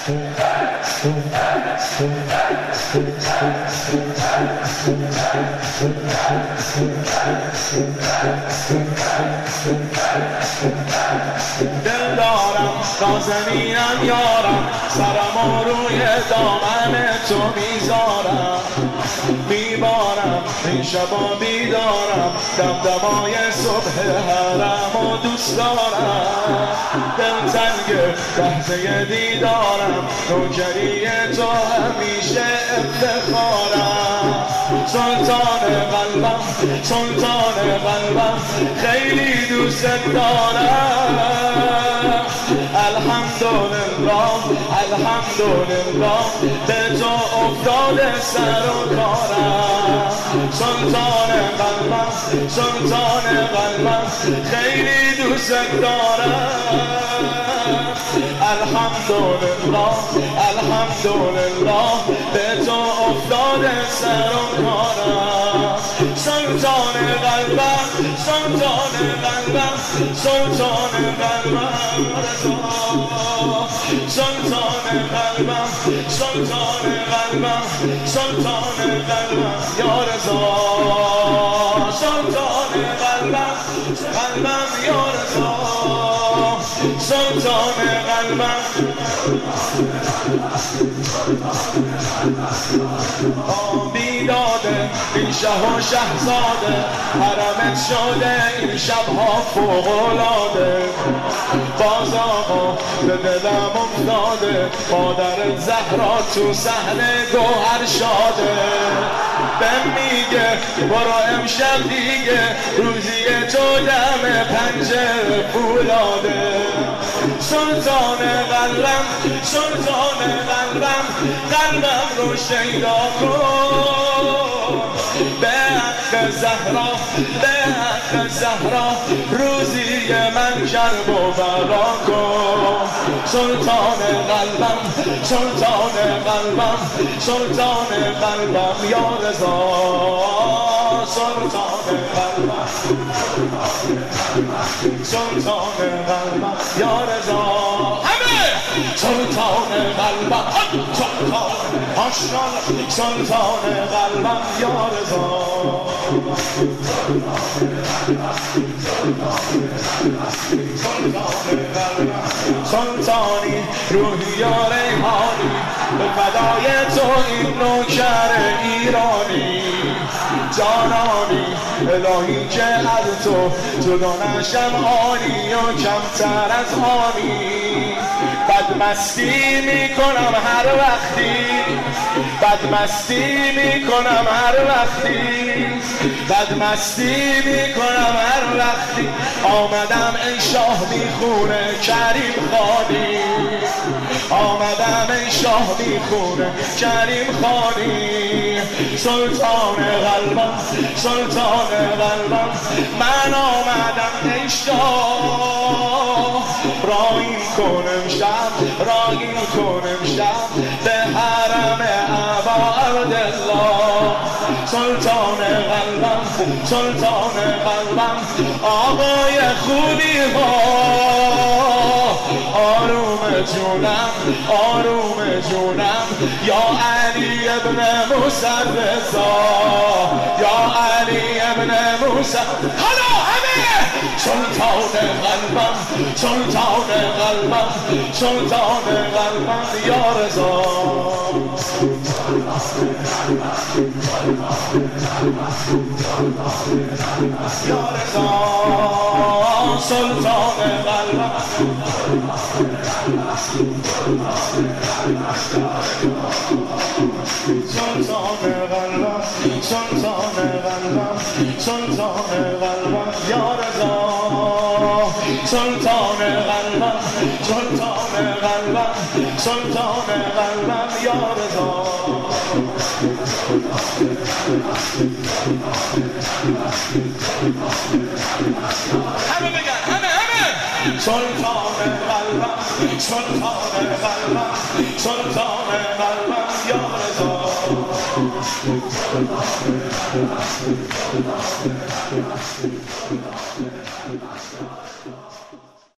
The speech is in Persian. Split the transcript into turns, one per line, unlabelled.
دل دارم نازنینم یارم سرمو روی دامن تو میذارم میبارم این شبا بیدارم دمدمای صبح حرم و دوست دارم دل تنگ لحظه دیدارم نوکری تو همیشه افتخارم سلطان قلبم سلطان قلبم خیلی دوست دارم الحمدلله الحمدلله به تو افتاده سر و کارم سلطان قلبم سلطان قلبم خیلی دوست دارم الحمدلله الحمدلله به تو افتاده سر و کارم سلطان قلبم سلطان قلبم سلطان قلبم سلطان قلبم سلطان قلبم سلطان قلبم یا رضا سلطان قلبم قلبم یا رضا سلطان قلبم بیداده این شه و شهزاده حرمت شده این شبها فوق‌العاده باز آقا به دلم افتاده مادر زهرا تو صحنه گوهر شاده بهم میگه برو امشب دیگه روزی تو دم پنجره فولاده سلطان قلبم سلطان قلبم قلبم رو شیدا کن به حق زهرا به حق زهرا روزی من کرب و بلا کن سلطان قلبم سلطان قلبم سلطان قلبم یا رضا سلطان قلبم سلطان قلبم یا رضا همه سلطان قلبم سلطان آشنا سلطان قلبم یا رضا سلطانی روحی یا ریحانی به فدای تو این نوکر ایرانی جانانی الهی که از تو جدا نشم آنی و کمتر از آنی بدمستی میکنم هر وقتی بدمستی میکنم هر وقتی بدمستی میکنم هر وقتی آمدم ای شاه میخونه کریم خانی آمدم ای شاه میخونه کریم خانی سلطان قلبم سلطان قلبم من آمدم ای شاه رایی کنم شب رایی کنم شب به حرم ابا عبدالله سلطان قلبم سلطان قلبم آقای خوبی ها آروم جونم آروم جونم یا علی ابن موسی رضا یا علی ابن موسی حالا همه سلطان قلبم سلطان قلبم سلطان قلبم یا رضا یا رضا سلطان قلبم سلطان قلبم سلطان قلبم سلطان قلبم یا رضا سلطان قلبم سلطان قلبم سلطان قلبم یا رضا همه بگن همه سلطان قلبم سلطان قلبم سلطان قلبم یا رضا